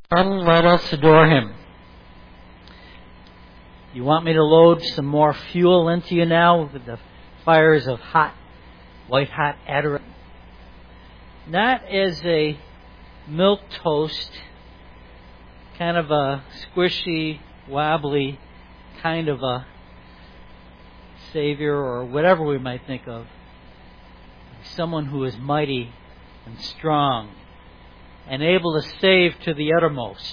Come, let us adore Him. You want me to load some more fuel into you now with the fires of white hot adoration? Not as a milk toast, kind of a squishy, wobbly kind of a Savior or whatever we might think of. Someone who is mighty and strong and able to save to the uttermost.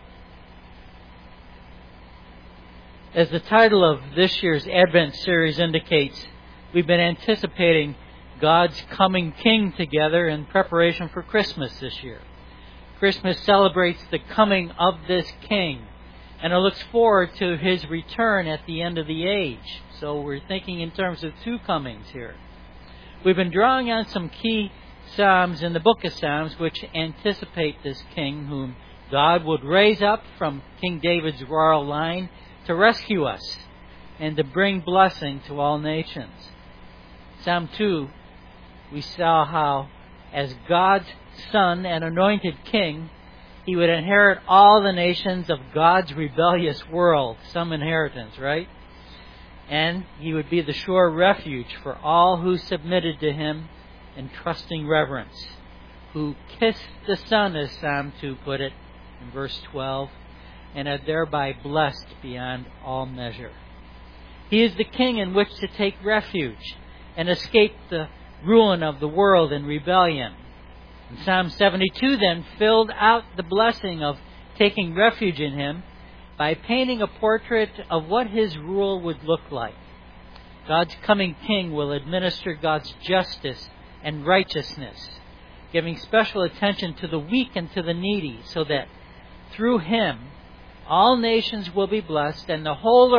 As the title of this year's Advent series indicates, we've been anticipating God's coming King together in preparation for Christmas this year. Christmas celebrates the coming of this King, and it looks forward to His return at the end of the age. So we're thinking in terms of two comings here. We've been drawing on some key Psalms in the book of Psalms which anticipate this King whom God would raise up from King David's royal line to rescue us and to bring blessing to all nations. Psalm 2, we saw how as God's Son and anointed King, He would inherit all the nations of God's rebellious world. Some inheritance, right? And He would be the sure refuge for all who submitted to Him in trusting reverence, who kissed the Son, as Psalm 2 put it in verse 12, and are thereby blessed beyond all measure. He is the King in which to take refuge and escape the ruin of the world and rebellion. And Psalm 72 then filled out the blessing of taking refuge in Him by painting a portrait of what His rule would look like. God's coming King will administer God's justice and righteousness, giving special attention to the weak and to the needy, so that through Him all nations will be blessed, and the whole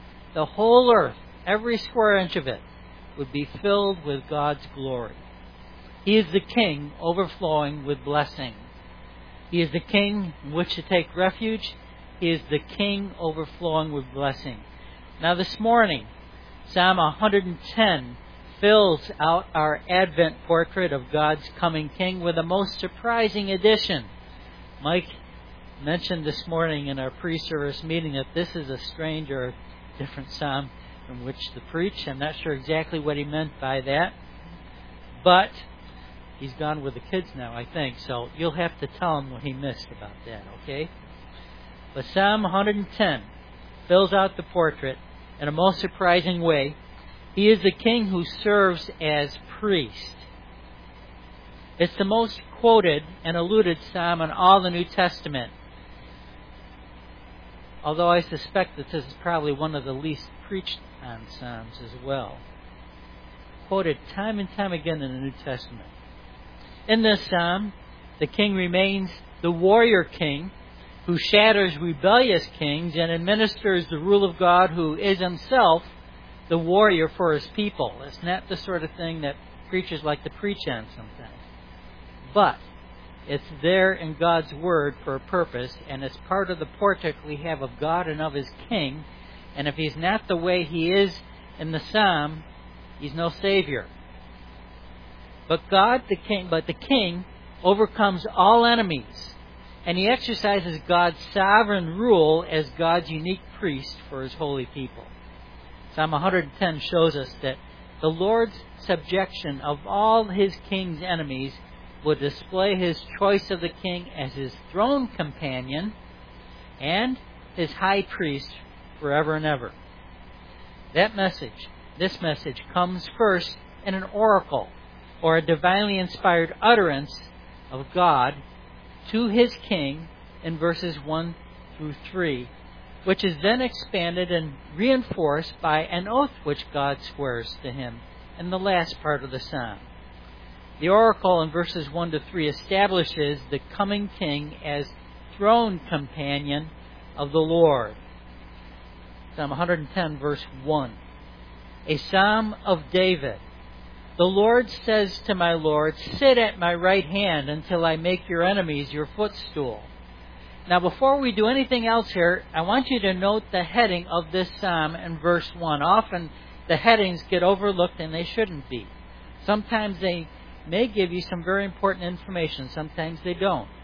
earth, every square inch of it, would be filled with God's glory. He is the King overflowing with blessing. He is the King in which to take refuge. He is the King overflowing with blessing. Now this morning, Psalm 110 fills out our Advent portrait of God's coming King with a most surprising addition. Mike mentioned this morning in our pre-service meeting that this is a strange or different psalm from which to preach. I'm not sure exactly what he meant by that, but he's gone with the kids now, I think, so you'll have to tell him what he missed about that, okay? But Psalm 110 fills out the portrait in a most surprising way. He is the King who serves as priest. It's the most quoted and alluded psalm in all the New Testament, although I suspect that this is probably one of the least preached on psalms as well. Quoted time and time again in the New Testament. In this psalm, the King remains the warrior King who shatters rebellious kings and administers the rule of God, who is Himself the warrior for His people. It's not the sort of thing that preachers like to preach on sometimes. But it's there in God's Word for a purpose, and it's part of the portrait we have of God and of His King. And if He's not the way He is in the psalm, He's no Savior. But the King overcomes all enemies, and He exercises God's sovereign rule as God's unique priest for His holy people. Psalm 110 shows us that the Lord's subjection of all His King's enemies would display His choice of the King as His throne companion and His high priest forever and ever. This message comes first in an oracle, or a divinely inspired utterance of God to His King in verses 1 through 3, which is then expanded and reinforced by an oath which God swears to Him in the last part of the psalm. The oracle in verses 1 to 3 establishes the coming King as throne companion of the Lord. Psalm 110, verse 1. A psalm of David. The Lord says to my Lord, sit at my right hand until I make your enemies your footstool. Now, before we do anything else here, I want you to note the heading of this psalm in verse 1. Often the headings get overlooked, and they shouldn't be. Sometimes they may give you some very important information. Sometimes they don't.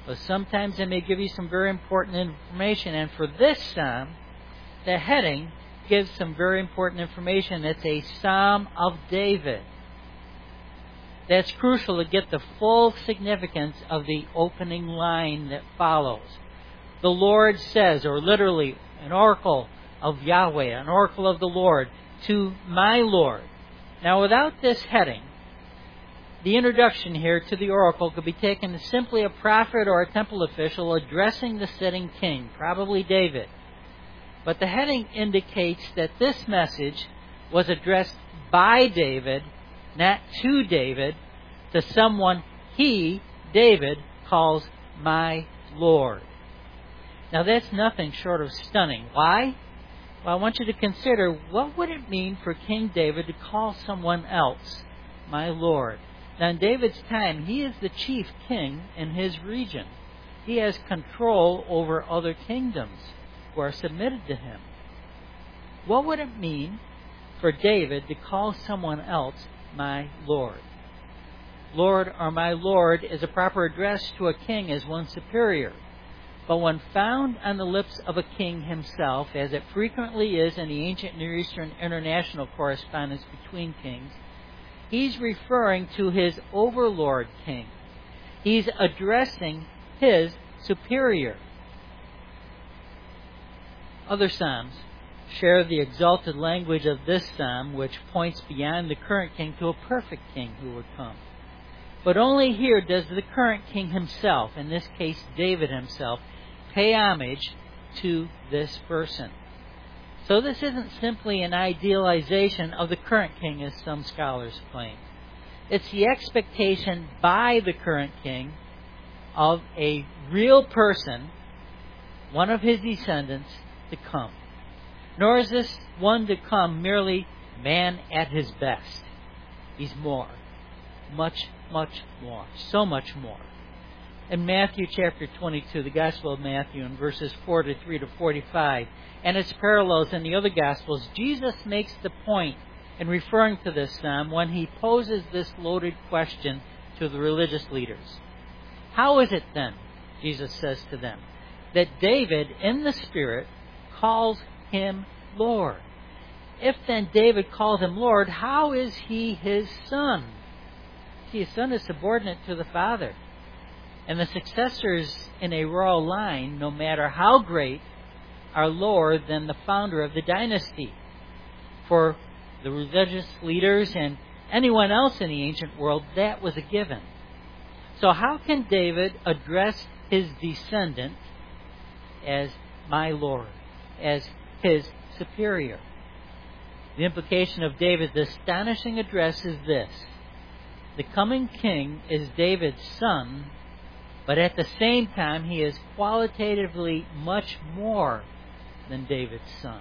But sometimes they may give you some very important information. And for this psalm, the heading gives some very important information. It's a Psalm of David. That's crucial to get the full significance of the opening line that follows. The Lord says, or literally, an oracle of Yahweh, an oracle of the Lord, to my Lord. Now, without this heading, the introduction here to the oracle could be taken as simply a prophet or a temple official addressing the sitting king, probably David. But the heading indicates that this message was addressed by David, not to David, to someone he, David, calls my Lord. Now that's nothing short of stunning. Why? Well, I want you to consider, what would it mean for King David to call someone else my Lord? Now in David's time, he is the chief king in his region. He has control over other kingdoms who are submitted to him. What would it mean for David to call someone else my Lord? Lord or my Lord is a proper address to a king as one superior. But when found on the lips of a king himself, as it frequently is in the ancient Near Eastern international correspondence between kings, he's referring to his overlord king. He's addressing his superior. Other psalms share the exalted language of this psalm, which points beyond the current king to a perfect king who would come. But only here does the current king himself, in this case David himself, pay homage to this person. So this isn't simply an idealization of the current king, as some scholars claim. It's the expectation by the current king of a real person, one of his descendants, to come. Nor is this one to come merely man at his best. He's more. Much, much more. So much more. In Matthew chapter 22, the Gospel of Matthew, in verses 43 to 45, and its parallels in the other Gospels, Jesus makes the point in referring to this psalm when he poses this loaded question to the religious leaders. How is it then, Jesus says to them, that David in the Spirit calls him Lord? If then David called him Lord, how is he his son? See, a son is subordinate to the father. And the successors in a royal line, no matter how great, are lower than the founder of the dynasty. For the religious leaders and anyone else in the ancient world, that was a given. So how can David address his descendant as my Lord, as his superior? The implication of David's astonishing address is this: the coming king is David's son, but at the same time he is qualitatively much more than David's son.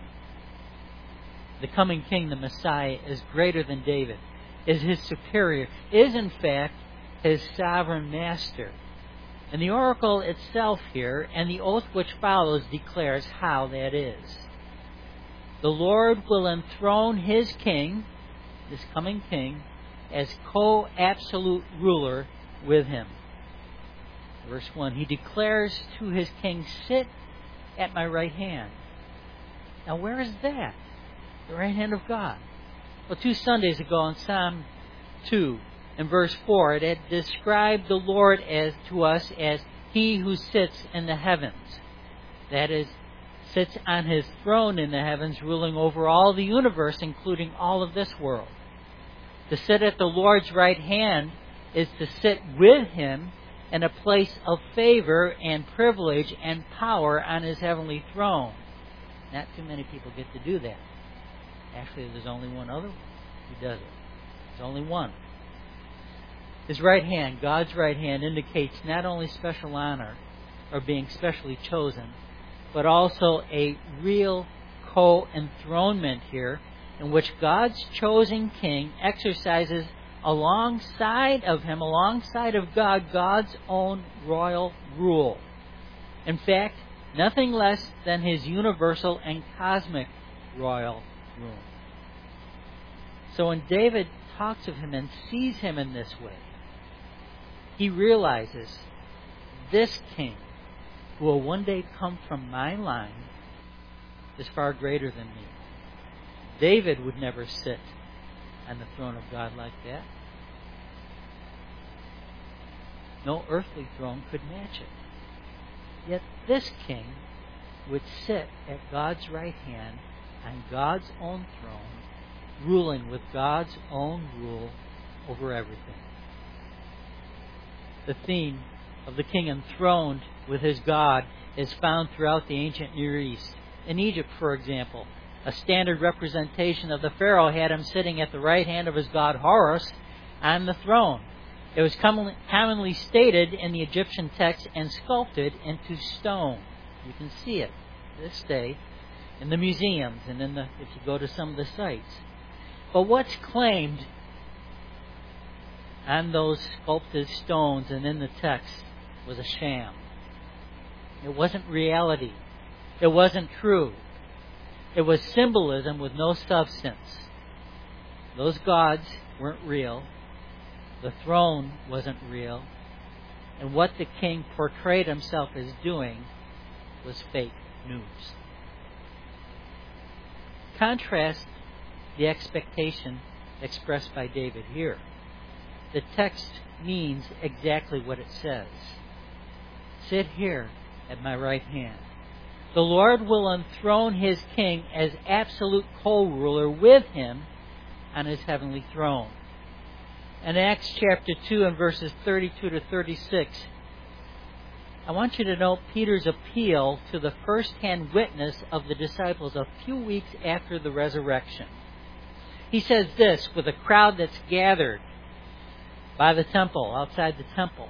The coming king, the Messiah, is greater than David, is his superior, is in fact his sovereign master. And the oracle itself here, and the oath which follows, declares how that is. The Lord will enthrone his king, this coming king, as co-absolute ruler with him. Verse 1, he declares to his king, sit at my right hand. Now where is that? The right hand of God. Well, 2 Sundays ago in Psalm 2, in verse 4, it had described the Lord as to us as he who sits in the heavens. That is, sits on his throne in the heavens, ruling over all the universe, including all of this world. To sit at the Lord's right hand is to sit with him in a place of favor and privilege and power on his heavenly throne. Not too many people get to do that. Actually, there's only one other one who does it. There's only one. His right hand, God's right hand, indicates not only special honor or being specially chosen, but also a real co-enthronement here, in which God's chosen king exercises alongside of him, alongside of God, God's own royal rule. In fact, nothing less than his universal and cosmic royal rule. So when David talks of him and sees him in this way, he realizes this king, who will one day come from my line, is far greater than me. David would never sit on the throne of God like that. No earthly throne could match it. Yet this king would sit at God's right hand on God's own throne, ruling with God's own rule over everything. The theme of the king enthroned with his God is found throughout the ancient Near East. In Egypt, for example, a standard representation of the Pharaoh had him sitting at the right hand of his god Horus on the throne. It was commonly stated in the Egyptian text and sculpted into stone. You can see it this day in the museums and if you go to some of the sites. But what's claimed on those sculpted stones and in the text was a sham. It wasn't reality. It wasn't true. It was symbolism with no substance. Those gods weren't real. The throne wasn't real. And what the king portrayed himself as doing was fake news. Contrast the expectation expressed by David here. The text means exactly what it says. Sit here at my right hand. The Lord will enthrone his king as absolute co-ruler with him on his heavenly throne. In Acts chapter 2 and verses 32 to 36, I want you to note Peter's appeal to the first-hand witness of the disciples a few weeks after the resurrection. He says this with a crowd that's gathered by the temple, outside the temple,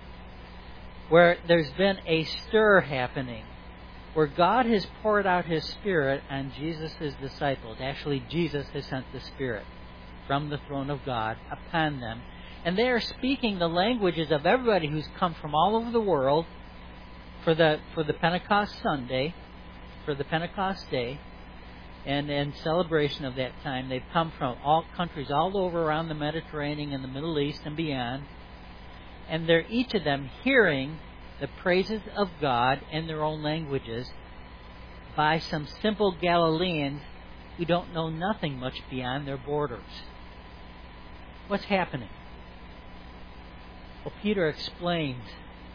where there's been a stir happening, where God has poured out His Spirit on Jesus' disciples. Actually, Jesus has sent the Spirit from the throne of God upon them. And they are speaking the languages of everybody who's come from all over the world for the Pentecost Sunday, for the Pentecost Day, and in celebration of that time. They've come from all countries all over around the Mediterranean and the Middle East and beyond. And they're each of them hearing the praises of God in their own languages by some simple Galileans who don't know nothing much beyond their borders. What's happening? Well, Peter explains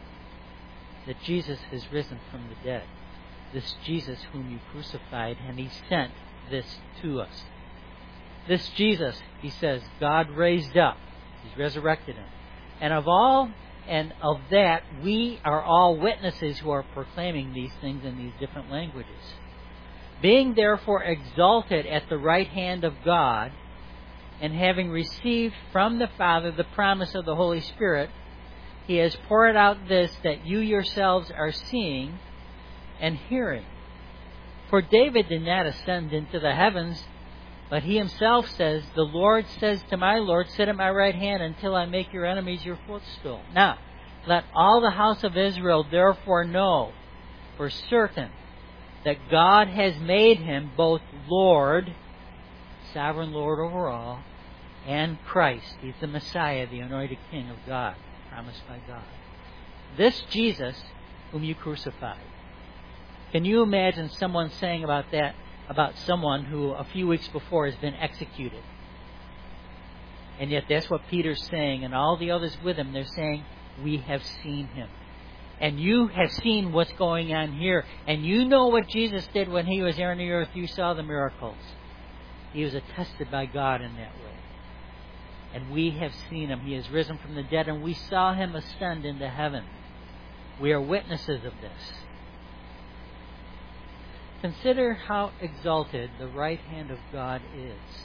that Jesus has risen from the dead. This Jesus whom you crucified, and He sent this to us. This Jesus, he says, God raised up. He's resurrected Him. And of that, we are all witnesses who are proclaiming these things in these different languages. Being therefore exalted at the right hand of God, and having received from the Father the promise of the Holy Spirit, He has poured out this that you yourselves are seeing and hearing. For David did not ascend into the heavens, but he himself says, the Lord says to my Lord, sit at my right hand until I make your enemies your footstool. Now, let all the house of Israel therefore know for certain that God has made Him both Lord, sovereign Lord over all, and Christ. He's the Messiah, the anointed King of God, promised by God. This Jesus whom you crucified. Can you imagine someone saying about that, about someone who a few weeks before has been executed? And yet that's what Peter's saying, and all the others with him, they're saying, we have seen Him. And you have seen what's going on here. And you know what Jesus did when He was here on the earth. You saw the miracles. He was attested by God in that way. And we have seen Him. He has risen from the dead, and we saw Him ascend into heaven. We are witnesses of this. Consider how exalted the right hand of God is.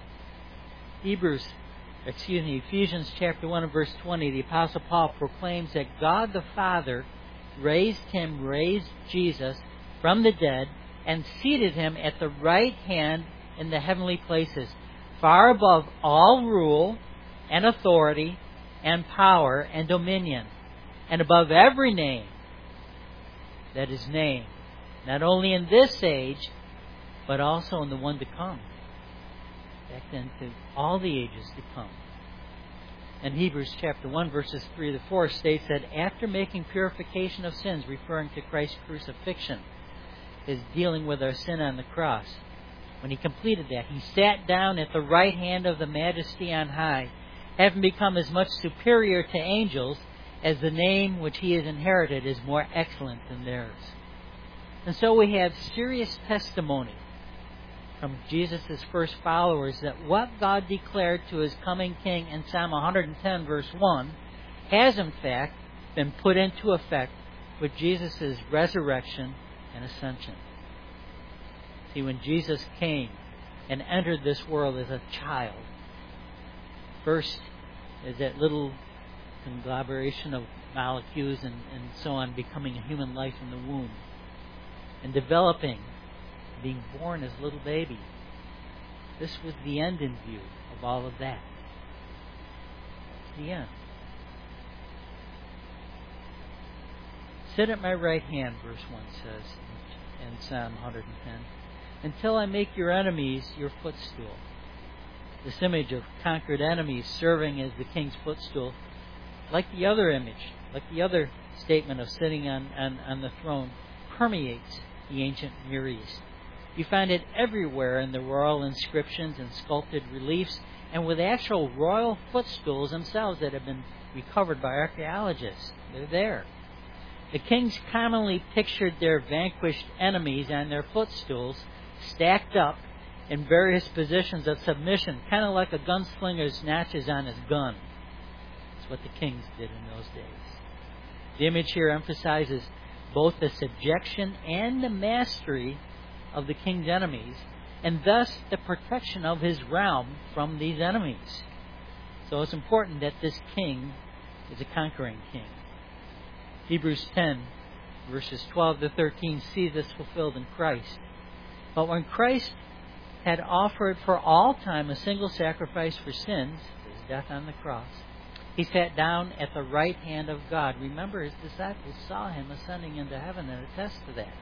Ephesians chapter 1 and verse 20, the Apostle Paul proclaims that God the Father raised Jesus from the dead and seated Him at the right hand in the heavenly places, far above all rule and authority and power and dominion, and above every name that is named, not only in this age, but also in the one to come. Back then to all the ages to come. And Hebrews chapter 1, verses 3 to 4 states that after making purification of sins, referring to Christ's crucifixion, is dealing with our sin on the cross. When He completed that, He sat down at the right hand of the Majesty on high, having become as much superior to angels as the name which He has inherited is more excellent than theirs. And so we have serious testimony from Jesus' first followers that what God declared to His coming King in Psalm 110 verse 1 has in fact been put into effect with Jesus' resurrection and ascension. See, when Jesus came and entered this world as a child, first as that little conglomeration of molecules and so on, becoming a human life in the womb, and developing, being born as a little baby. This was the end in view of all of that. The end. Sit at my right hand, verse 1 says in Psalm 110, until I make your enemies your footstool. This image of conquered enemies serving as the king's footstool, like the other image, like the other statement of sitting on the throne, permeates the ancient Near East. You find it everywhere in the royal inscriptions and sculpted reliefs, and with actual royal footstools themselves that have been recovered by archaeologists. They're there. The kings commonly pictured their vanquished enemies on their footstools, stacked up in various positions of submission, kind of like a gunslinger's notches on his gun. That's what the kings did in those days. The image here emphasizes both the subjection and the mastery of the king's enemies, and thus the protection of his realm from these enemies. So it's important that this king is a conquering king. Hebrews 10, verses 12 to 13 sees this fulfilled in Christ. But when Christ had offered for all time a single sacrifice for sins, his death on the cross, He sat down at the right hand of God. Remember, His disciples saw Him ascending into heaven and attest to that.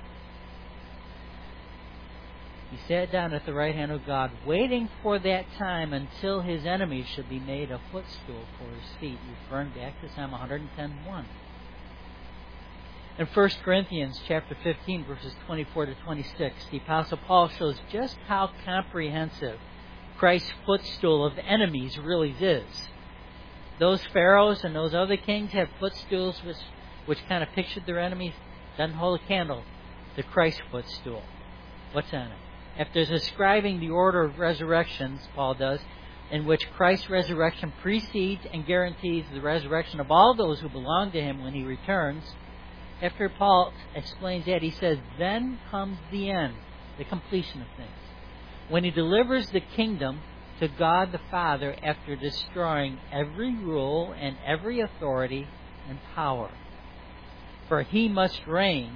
He sat down at the right hand of God, waiting for that time until His enemies should be made a footstool for His feet, referring back to Psalm 110:1. In 1 Corinthians chapter 15, verses 24 to 26, the Apostle Paul shows just how comprehensive Christ's footstool of enemies really is. Those pharaohs and those other kings have footstools which kind of pictured their enemies. Doesn't hold a candle to Christ's footstool. What's on it? After describing the order of resurrections, Paul does, in which Christ's resurrection precedes and guarantees the resurrection of all those who belong to Him when He returns. After Paul explains that, he says, then comes the end, the completion of things, when He delivers the kingdom to God the Father after destroying every rule and every authority and power. For He must reign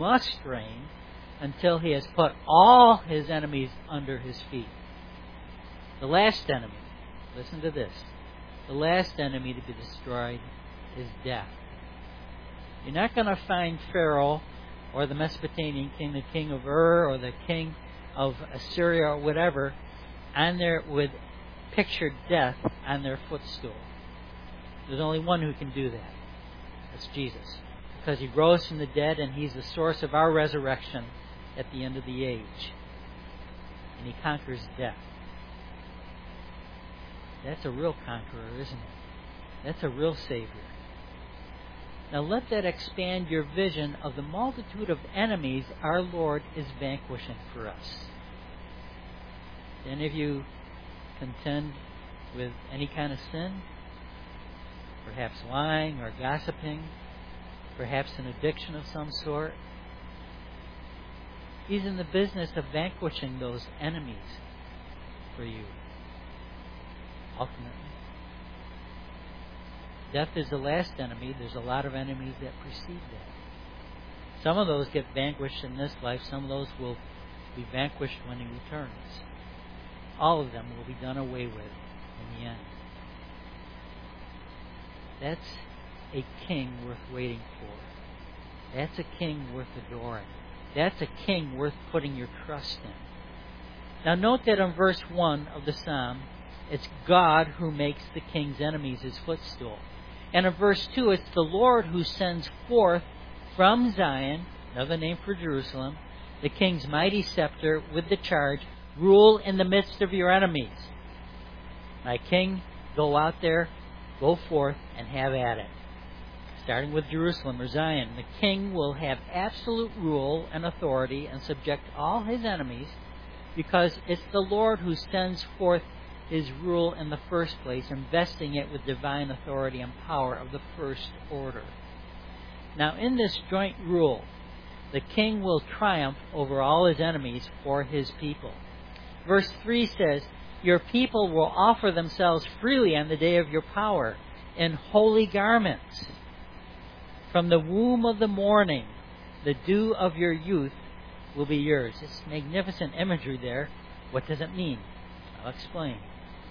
until He has put all His enemies under His feet. The last enemy, listen to this, the last enemy to be destroyed is death. You're not going to find Pharaoh or the Mesopotamian king, the king of Ur or the king of Assyria or whatever, on there with pictured death on their footstool. There's only one who can do that. That's Jesus. Because He rose from the dead and He's the source of our resurrection at the end of the age. And He conquers death. That's a real conqueror, isn't it? That's a real Savior. Now let that expand your vision of the multitude of enemies our Lord is vanquishing for us. Do any of you contend with any kind of sin? Perhaps lying or gossiping? Perhaps an addiction of some sort? He's in the business of vanquishing those enemies for you. Ultimately. Death is the last enemy. There's a lot of enemies that precede that. Some of those get vanquished in this life. Some of those will be vanquished when He returns. All of them will be done away with in the end. That's a king worth waiting for. That's a king worth adoring. That's a king worth putting your trust in. Now note that in verse 1 of the psalm, It's God who makes the king's enemies his footstool. And in verse 2, it's the Lord who sends forth from Zion, another name for Jerusalem, the king's mighty scepter with the charge, rule in the midst of your enemies. My king, go out there, go forth, and have at it. Starting with Jerusalem or Zion, the king will have absolute rule and authority and subject all his enemies, because it's the Lord who sends forth his rule in the first place, investing it with divine authority and power of the first order. Now, in this joint rule, the king will triumph over all his enemies for his people. Verse 3 says, your people will offer themselves freely on the day of your power in holy garments. From the womb of the morning, the dew of your youth will be yours. It's magnificent imagery there. What does it mean? I'll explain.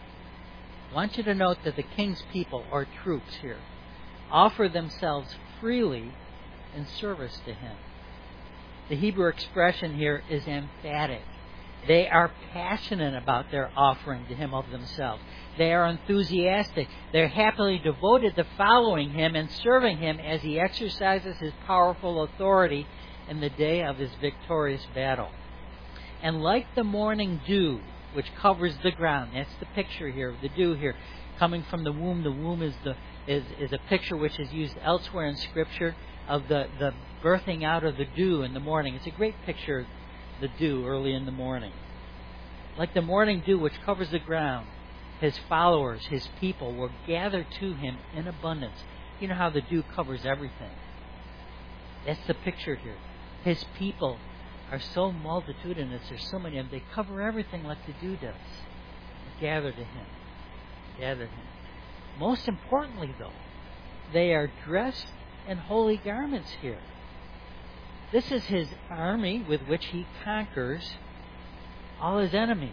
I want you to note that the king's people, or troops here, offer themselves freely in service to him. The Hebrew expression here is emphatic. They are passionate about their offering to him of themselves. They are enthusiastic. They're happily devoted to following him and serving him as he exercises his powerful authority in the day of his victorious battle. And like the morning dew, which covers the ground, that's the picture here of the dew here, coming from the womb. The womb is a picture which is used elsewhere in Scripture of the birthing out of the dew in the morning. It's a great picture of the dew early in the morning. Like the morning dew which covers the ground, his followers, his people, will gather to him in abundance. You know how the dew covers everything. That's the picture here. His people are so multitudinous. There's so many of them. They cover everything like the dew does. They gather to him. Gather to him. Most importantly, though, they are dressed in holy garments here. This is his army with which he conquers all his enemies.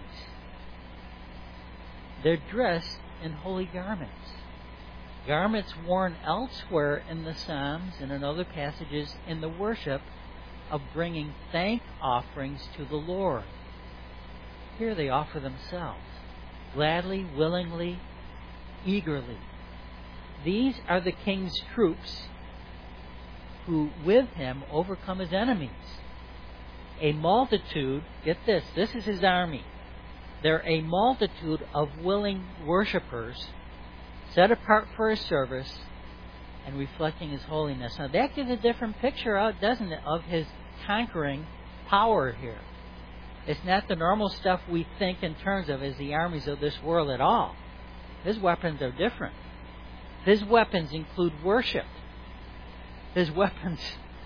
They're dressed in holy garments. Garments worn elsewhere in the Psalms and in other passages in the worship of bringing thank offerings to the Lord. Here they offer themselves, gladly, willingly, eagerly. These are the king's troops who with him overcome his enemies. A multitude, get this is his army. They're a multitude of willing worshipers set apart for his service and reflecting his holiness. Now that gives a different picture out, doesn't it, of his conquering power here. It's not the normal stuff we think in terms of as the armies of this world at all. His weapons are different. His weapons include worship. His weapons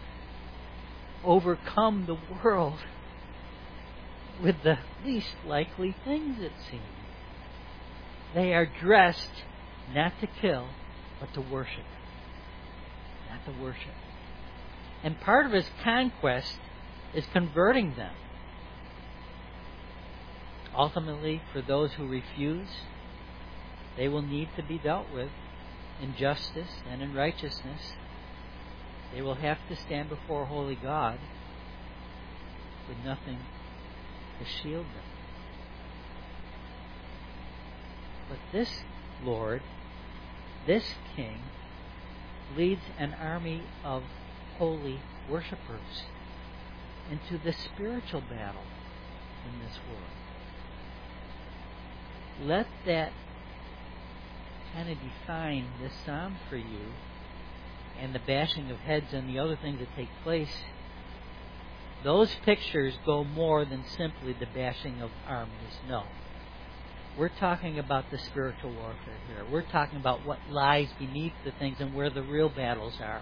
overcome the world with the least likely things, it seems. They are dressed not to kill, but to worship. Not to worship. And part of his conquest is converting them. Ultimately, for those who refuse, they will need to be dealt with in justice and in righteousness. They will have to stand before a holy God with nothing to shield them. But this Lord, this King, leads an army of holy worshipers into the spiritual battle in this world. Let that kind of define this psalm for you, and the bashing of heads and the other things that take place. Those pictures go more than simply the bashing of armies. No. We're talking about the spiritual warfare here. We're talking about what lies beneath the things and where the real battles are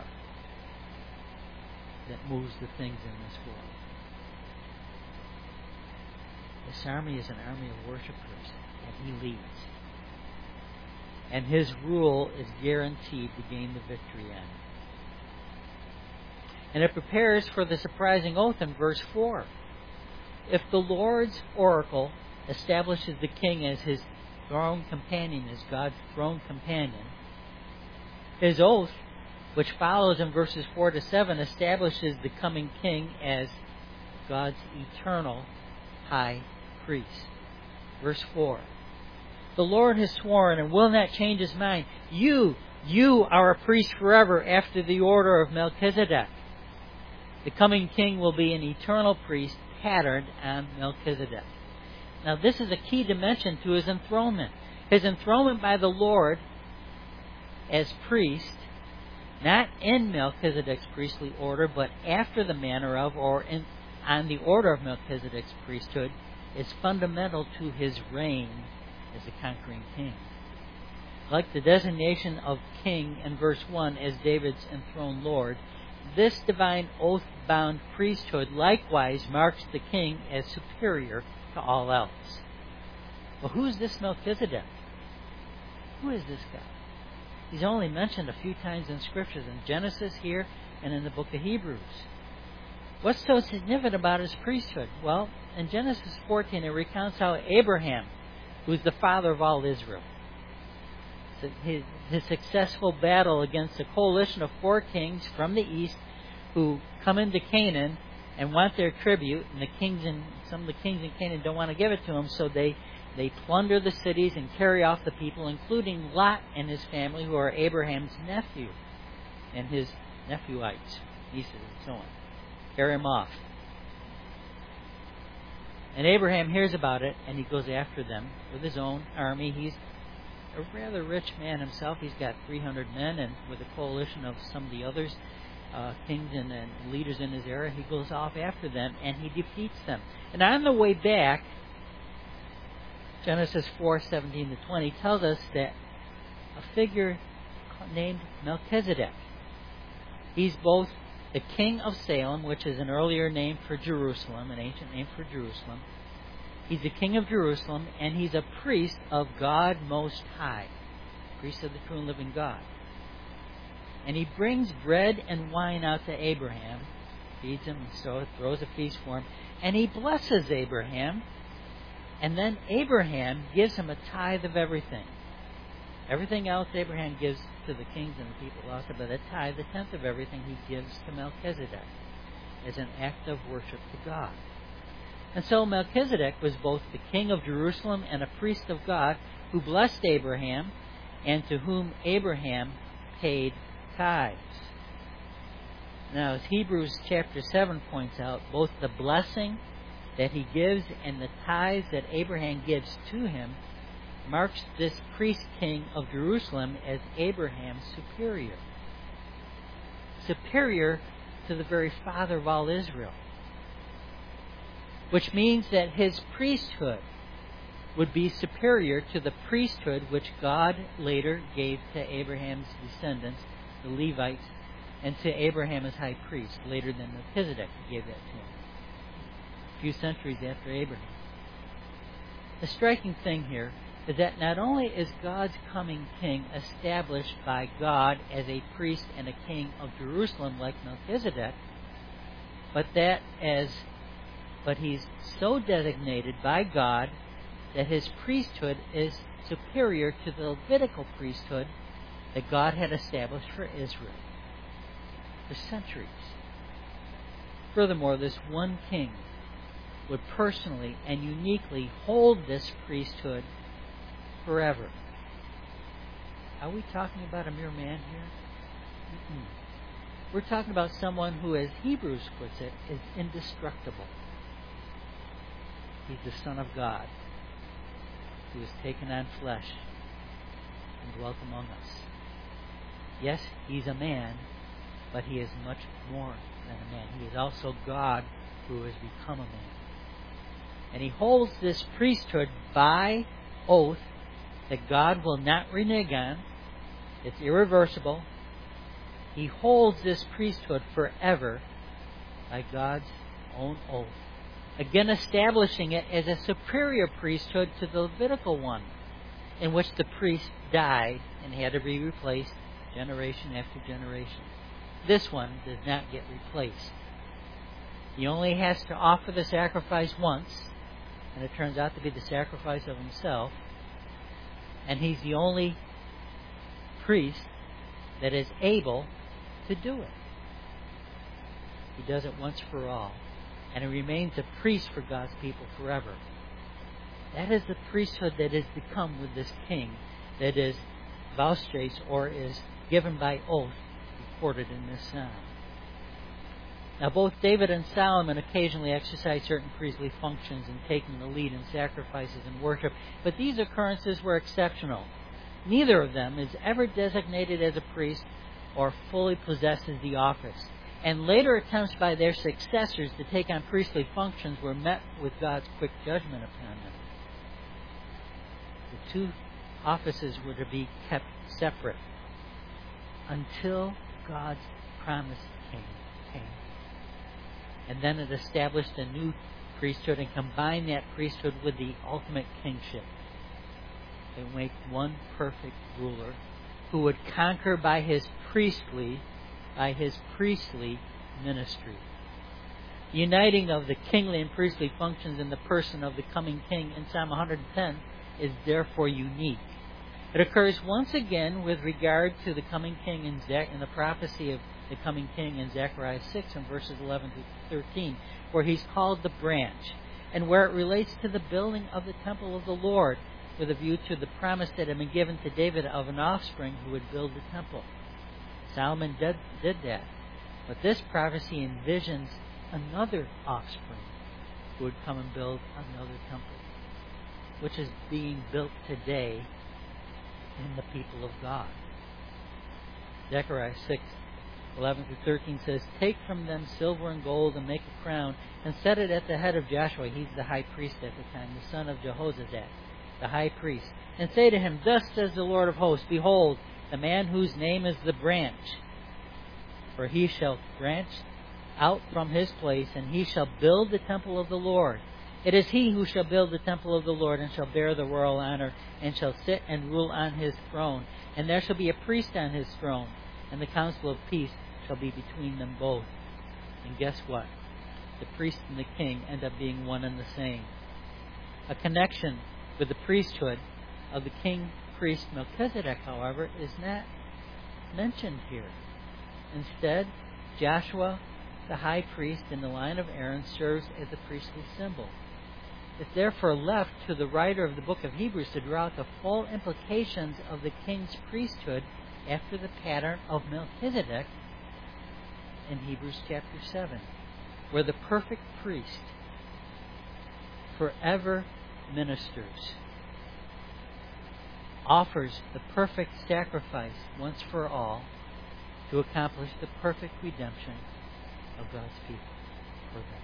that moves the things in this world. This army is an army of worshipers, and he leads. And his rule is guaranteed to gain the victory in. And it prepares for the surprising oath in verse 4. If the Lord's oracle establishes the king as his throne companion, as God's throne companion, his oath, which follows in verses 4 to 7, establishes the coming king as God's eternal high priest. Verse 4. The Lord has sworn and will not change His mind. You are a priest forever after the order of Melchizedek. The coming king will be an eternal priest patterned on Melchizedek. Now this is a key dimension to His enthronement. His enthronement by the Lord as priest, not in Melchizedek's priestly order, but after the manner of or on the order of Melchizedek's priesthood, is fundamental to His reign as a conquering king. Like the designation of king in verse 1 as David's enthroned Lord, this divine oath-bound priesthood likewise marks the king as superior to all else. Well, who is this Melchizedek? Who is this guy? He's only mentioned a few times in Scriptures, in Genesis here and in the book of Hebrews. What's so significant about his priesthood? Well, in Genesis 14 it recounts how Abraham, who is the father of all Israel, his successful battle against a coalition of 4 kings from the east who come into Canaan and want their tribute, and some of the kings in Canaan don't want to give it to them, so they plunder the cities and carry off the people, including Lot and his family, who are Abraham's nephew, and his nephewites, nieces, and so on. Carry him off. And Abraham hears about it, and he goes after them with his own army. He's a rather rich man himself. He's got 300 men, and with a coalition of some of the others, kings and leaders in his era, he goes off after them, and he defeats them. And on the way back, Genesis 4:17-20 tells us that a figure named Melchizedek, he's both the king of Salem, which is an earlier name for Jerusalem, an ancient name for Jerusalem. He's the king of Jerusalem, and he's a priest of God Most High, priest of the true and living God. And he brings bread and wine out to Abraham, feeds him, and so throws a feast for him, and he blesses Abraham. And then Abraham gives him a tithe of everything. Everything else Abraham gives to the kings and the people also, but a tithe, the 10th of everything, he gives to Melchizedek as an act of worship to God. And so Melchizedek was both the king of Jerusalem and a priest of God who blessed Abraham and to whom Abraham paid tithes. Now, as Hebrews chapter 7 points out, both the blessing that he gives and the tithes that Abraham gives to him marks this priest king of Jerusalem as Abraham's superior. Superior to the very father of all Israel. Which means that his priesthood would be superior to the priesthood which God later gave to Abraham's descendants, the Levites, and to Abraham as high priest, later than Melchizedek gave that to him, a few centuries after Abraham. The striking thing here is that not only is God's coming king established by God as a priest and a king of Jerusalem like Melchizedek, but he's so designated by God that his priesthood is superior to the Levitical priesthood that God had established for Israel for centuries. Furthermore, this one king would personally and uniquely hold this priesthood forever. Are we talking about a mere man here? Mm-mm. We're talking about someone who, as Hebrews puts it, is indestructible. He's the Son of God, who has taken on flesh and dwelt among us. Yes, he's a man, but he is much more than a man. He is also God who has become a man. And he holds this priesthood by oath that God will not renege on. It's irreversible. He holds this priesthood forever by God's own oath, again establishing it as a superior priesthood to the Levitical one, in which the priest died and had to be replaced generation after generation. This one does not get replaced. He only has to offer the sacrifice once, and it turns out to be the sacrifice of himself, and he's the only priest that is able to do it. He does it once for all, and he remains a priest for God's people forever. That is the priesthood that is to come with this king, that is vouchsafed or is given by oath, recorded in this psalm. Now, both David and Solomon occasionally exercised certain priestly functions in taking the lead in sacrifices and worship, but these occurrences were exceptional. Neither of them is ever designated as a priest or fully possesses the office. And later attempts by their successors to take on priestly functions were met with God's quick judgment upon them. The two offices were to be kept separate until God's promised king came. And then it established a new priesthood and combined that priesthood with the ultimate kingship. They make one perfect ruler who would conquer by his priestly ministry. The uniting of the kingly and priestly functions in the person of the coming king in Psalm 110 is therefore unique. It occurs once again with regard to the coming king in the prophecy of the coming king in Zechariah 6 and verses 11 to 13, where he's called the branch, and where it relates to the building of the temple of the Lord, with a view to the promise that had been given to David of an offspring who would build the temple. Solomon did that. But this prophecy envisions another offspring who would come and build another temple, which is being built today in the people of God. Zechariah 6, 11 through 13 says, "Take from them silver and gold and make a crown and set it at the head of Joshua," he's the high priest at the time, the son of Jehozadak, the high priest, "and say to him, Thus says the Lord of hosts, Behold, the man whose name is the branch, for he shall branch out from his place, and he shall build the temple of the Lord. It is he who shall build the temple of the Lord, and shall bear the royal honor, and shall sit and rule on his throne. And there shall be a priest on his throne, and the council of peace shall be between them both." And guess what? The priest and the king end up being one and the same. A connection with the priesthood of the king priest Melchizedek, however, is not mentioned here. Instead, Joshua, the high priest in the line of Aaron, serves as a priestly symbol. It's therefore left to the writer of the book of Hebrews to draw out the full implications of the king's priesthood after the pattern of Melchizedek in Hebrews chapter 7, where the perfect priest forever ministers, offers the perfect sacrifice once for all to accomplish the perfect redemption of God's people for them.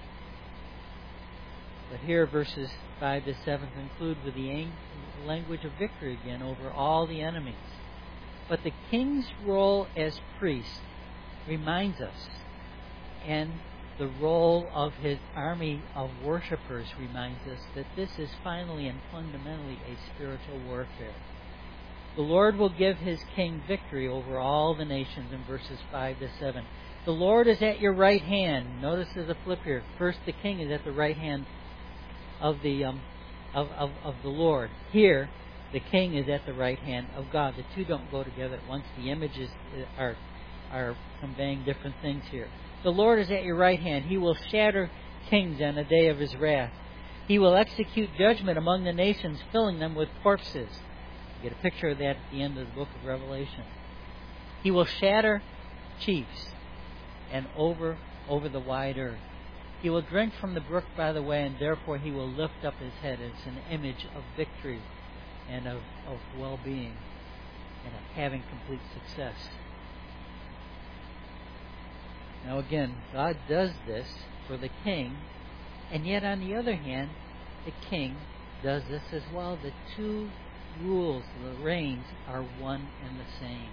But here verses 5 to 7 conclude with the language of victory again over all the enemies. But the king's role as priest reminds us, and the role of his army of worshipers reminds us, that this is finally and fundamentally a spiritual warfare. The Lord will give his king victory over all the nations in verses 5 to 7. The Lord is at your right hand. Notice there's a flip here. First, the king is at the right hand of the Lord. Here, the king is at the right hand of God. The two don't go together at once. The images are conveying different things here. The Lord is at your right hand. He will shatter kings on the day of his wrath. He will execute judgment among the nations, filling them with corpses. You get a picture of that at the end of the book of Revelation. He will shatter chiefs and over the wide earth. He will drink from the brook by the way, and therefore he will lift up his head. It's an image of victory and of well-being and of having complete success. Now again, God does this for the king, and yet on the other hand, the king does this as well. The two rules, the reigns, are one and the same.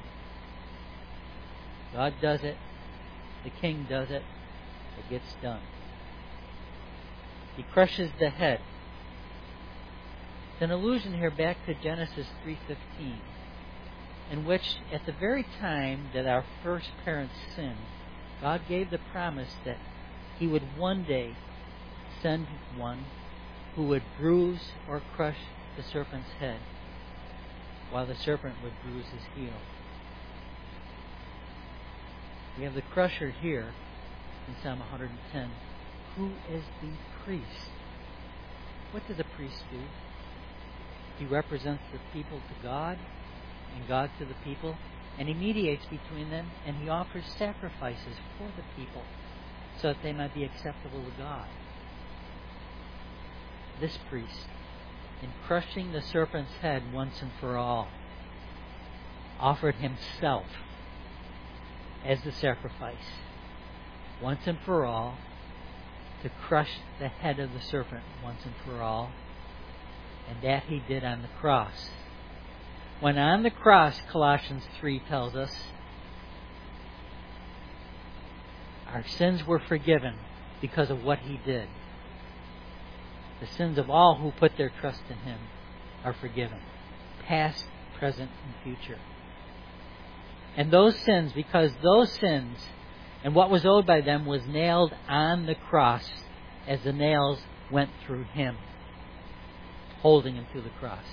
God does it, the king does it, it gets done. He crushes the head. It's an allusion here back to Genesis 3:15, in which at the very time that our first parents sinned, God gave the promise that he would one day send one who would bruise or crush the serpent's head, while the serpent would bruise his heel. We have the crusher here in Psalm 110. Who is the priest? What does a priest do? He represents the people to God and God to the people, and he mediates between them, and he offers sacrifices for the people so that they might be acceptable to God. This priest, in crushing the serpent's head once and for all, offered himself as the sacrifice, once and for all, to crush the head of the serpent once and for all. And that he did on the cross. When on the cross, Colossians 3 tells us, our sins were forgiven because of what he did. The sins of all who put their trust in him are forgiven, past, present, and future. And those sins, because those sins and what was owed by them was nailed on the cross as the nails went through him, holding him to the cross.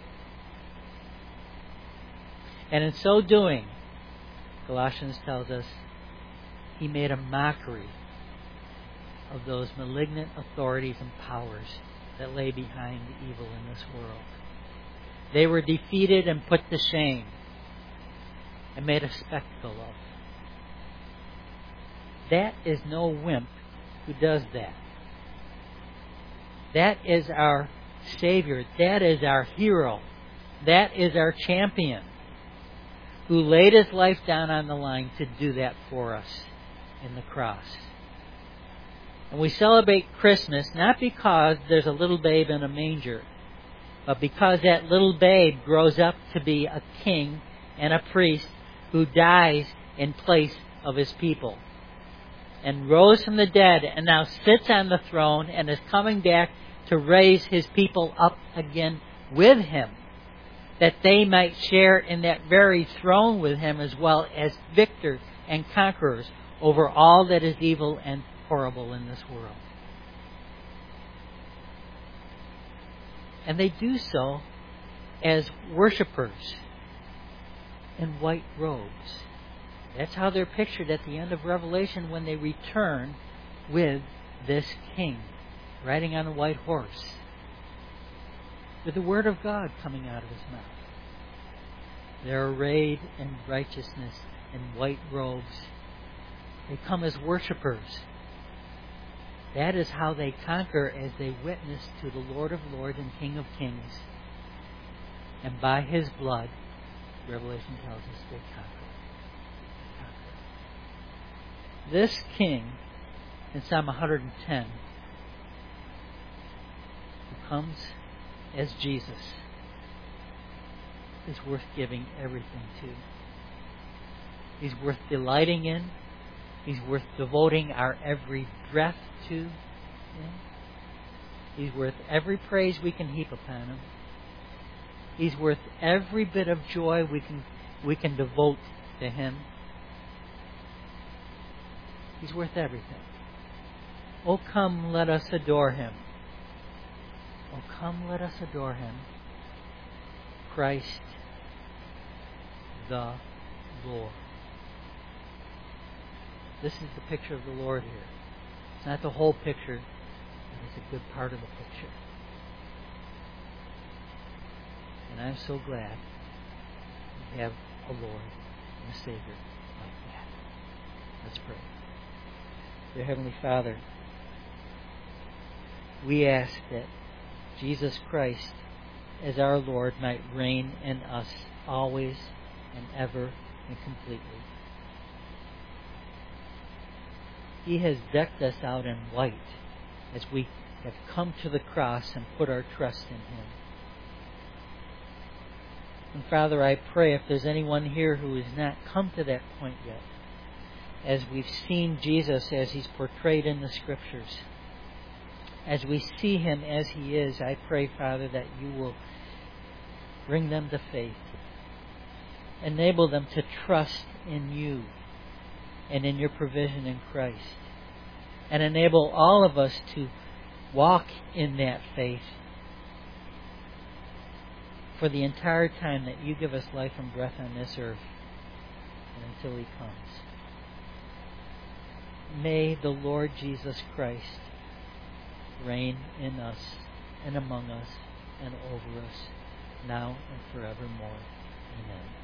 And in so doing, Colossians tells us, he made a mockery of those malignant authorities and powers that lay behind the evil in this world. They were defeated and put to shame and made a spectacle of. That is no wimp who does that. That is our Savior. That is our hero. That is our champion, who laid his life down on the line to do that for us in the cross. And we celebrate Christmas not because there's a little babe in a manger, but because that little babe grows up to be a king and a priest who dies in place of his people and rose from the dead and now sits on the throne and is coming back to raise his people up again with him, that they might share in that very throne with him as well as victors and conquerors over all that is evil and horrible in this world. And they do so as worshipers in white robes. That's how they're pictured at the end of Revelation when they return with this king riding on a white horse, with the word of God coming out of his mouth. They're arrayed in righteousness in white robes. They come as worshipers. That is how they conquer, as they witness to the Lord of Lords and King of Kings. And by his blood, Revelation tells us, they conquer. This king, in Psalm 110, who comes as Jesus, is worth giving everything to. He's worth delighting in. He's worth devoting our every breath to. He's worth every praise we can heap upon him. He's worth every bit of joy we can devote to him. He's worth everything. Oh, come, let us adore him. Oh, come, let us adore him. Christ the Lord. This is the picture of the Lord here. It's not the whole picture, but it's a good part of the picture. And I'm so glad we have a Lord and a Savior like that. Let's pray. Dear Heavenly Father, we ask that Jesus Christ, as our Lord, might reign in us always and ever and completely. He has decked us out in white as we have come to the cross and put our trust in him. And Father, I pray if there's anyone here who has not come to that point yet, as we've seen Jesus as he's portrayed in the Scriptures, as we see him as he is, I pray, Father, that you will bring them to faith. Enable them to trust in you and in your provision in Christ. And enable all of us to walk in that faith for the entire time that you give us life and breath on this earth and until he comes. May the Lord Jesus Christ reign in us and among us and over us, now and forevermore. Amen.